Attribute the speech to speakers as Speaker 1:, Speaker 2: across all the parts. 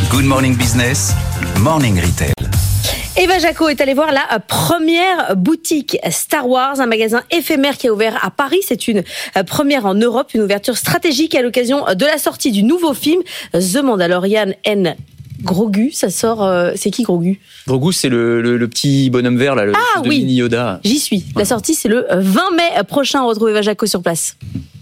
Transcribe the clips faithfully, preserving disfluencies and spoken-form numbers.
Speaker 1: Good Morning Business, Morning Retail.
Speaker 2: Eva Jaco est allée voir la première boutique Star Wars, un magasin éphémère qui a ouvert à Paris. C'est une première en Europe, une ouverture stratégique à l'occasion de la sortie du nouveau film The Mandalorian and Grogu. Ça sort, euh, c'est qui Grogu ?
Speaker 3: Grogu, c'est le, le, le petit bonhomme vert, là, le
Speaker 2: ah,
Speaker 3: de
Speaker 2: oui.
Speaker 3: mini Yoda.
Speaker 2: J'y suis. La sortie, c'est le vingt mai prochain. On retrouve Eva Jaco sur place.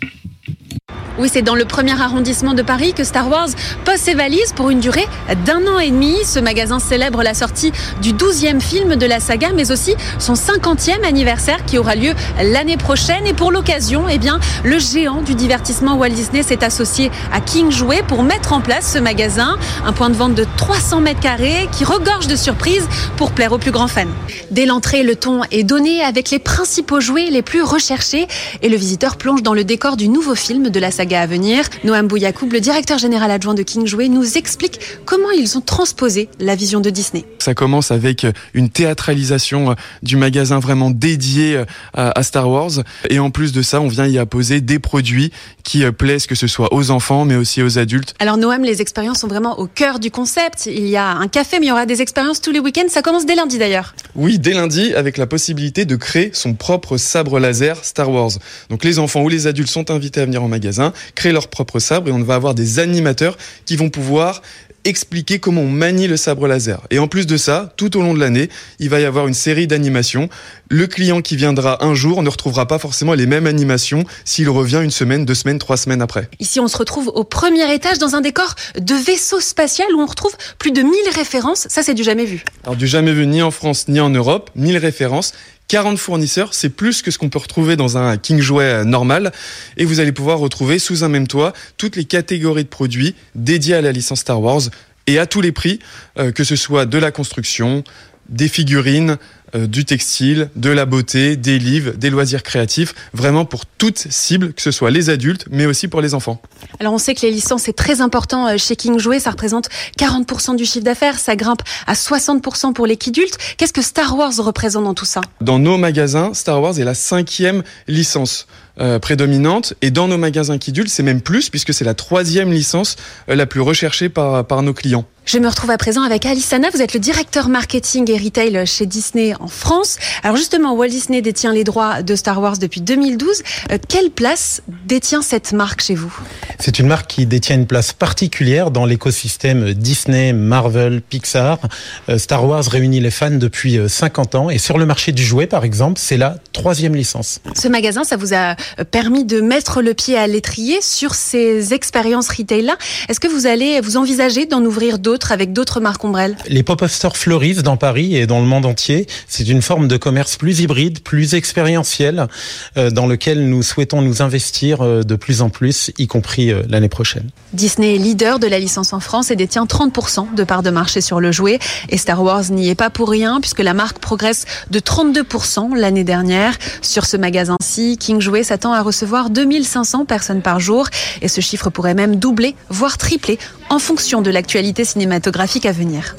Speaker 4: Oui, c'est dans le premier arrondissement de Paris que Star Wars pose ses valises pour une durée d'un an et demi. Ce magasin célèbre la sortie du douzième film de la saga, mais aussi son cinquantième anniversaire qui aura lieu l'année prochaine. Et pour l'occasion, eh bien, le géant du divertissement Walt Disney s'est associé à King Jouet pour mettre en place ce magasin. Un point de vente de trois cents mètres carrés qui regorge de surprises pour plaire aux plus grands fans. Dès l'entrée, le ton est donné avec les principaux jouets les plus recherchés et le visiteur plonge dans le décor du nouveau film de la saga à venir. Noam Bouyakoub, le directeur général adjoint de King Jouet, nous explique comment ils ont transposé la vision de Disney.
Speaker 5: Ça commence avec une théâtralisation du magasin vraiment dédié à Star Wars. Et en plus de ça, on vient y apposer des produits qui plaisent, que ce soit aux enfants, mais aussi aux adultes.
Speaker 4: Alors Noam, les expériences sont vraiment au cœur du concept. Il y a un café, mais il y aura des expériences tous les week-ends. Ça commence dès lundi d'ailleurs.
Speaker 5: Oui, dès lundi, avec la possibilité de créer son propre sabre laser Star Wars. Donc les enfants ou les adultes sont invités à venir au magasin, créer leur propre sabre, et on va avoir des animateurs qui vont pouvoir expliquer comment on manie le sabre laser. Et en plus de ça, tout au long de l'année, il va y avoir une série d'animations. Le client qui viendra un jour ne retrouvera pas forcément les mêmes animations s'il revient une semaine, deux semaines, trois semaines après.
Speaker 4: Ici, on se retrouve au premier étage dans un décor de vaisseau spatial où on retrouve plus de mille références. Ça, c'est du jamais vu.
Speaker 5: Alors du jamais vu ni en France ni en Europe, mille références. quarante fournisseurs, c'est plus que ce qu'on peut retrouver dans un King Jouet normal. Et vous allez pouvoir retrouver sous un même toit toutes les catégories de produits dédiés à la licence Star Wars et à tous les prix, euh, que ce soit de la construction, des figurines, euh, du textile, de la beauté, des livres, des loisirs créatifs, vraiment pour toute cible, que ce soit les adultes, mais aussi pour les enfants.
Speaker 4: Alors on sait que les licences, c'est très important chez King Jouet, ça représente quarante pour cent du chiffre d'affaires, ça grimpe à soixante pour cent pour les kidultes. Qu'est-ce que Star Wars représente dans tout ça ?
Speaker 5: Dans nos magasins, Star Wars est la cinquième licence euh, prédominante, et dans nos magasins kidultes, c'est même plus, puisque c'est la troisième licence euh, la plus recherchée par, par nos clients.
Speaker 4: Je me retrouve à présent avec Alice Hanna, vous êtes le directeur marketing et retail chez Disney en France. Alors justement, Walt Disney détient les droits de Star Wars depuis deux mille douze. Euh, quelle place détient cette marque chez vous ?
Speaker 6: C'est une marque qui détient une place particulière dans l'écosystème Disney, Marvel, Pixar. Euh, Star Wars réunit les fans depuis cinquante ans et sur le marché du jouet, par exemple, c'est la troisième licence.
Speaker 4: Ce magasin, ça vous a permis de mettre le pied à l'étrier sur ces expériences retail-là. Est-ce que vous allez vous envisager d'en ouvrir d'autres avec d'autres marques ombrelles ?
Speaker 6: Les pop-up stores fleurissent dans Paris et dans le monde entier. C'est une forme de commerce plus hybride, plus expérientiel, euh, dans lequel nous souhaitons nous investir euh, de plus en plus, y compris euh, l'année prochaine.
Speaker 4: Disney est leader de la licence en France et détient trente pour cent de parts de marché sur le jouet. Et Star Wars n'y est pas pour rien, puisque la marque progresse de trente-deux pour cent l'année dernière. Sur ce magasin-ci, King Jouet s'attend à recevoir deux mille cinq cents personnes par jour. Et ce chiffre pourrait même doubler, voire tripler, en fonction de l'actualité cinématographique à venir.